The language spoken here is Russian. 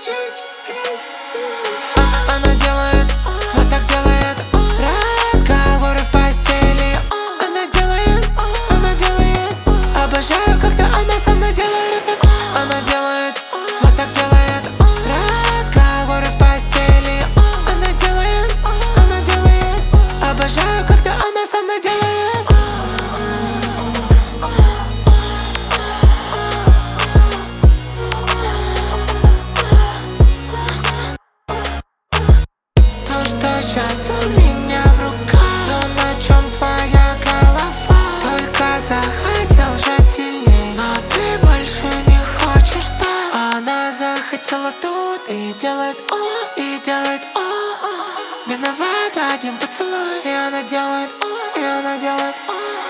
Она делает, вот так делает разговоры в постели. Она делает, обожаю, когда она со мной делает. Она делает, вот так делает разговоры в постели. Она делает, обожаю, когда она со мной делает. То, что сейчас у меня в руках, то, на чем твоя голова. Только захотел жать сильней, но ты больше не хочешь так. Она захотела тут и делает виноват один поцелуй. И она делает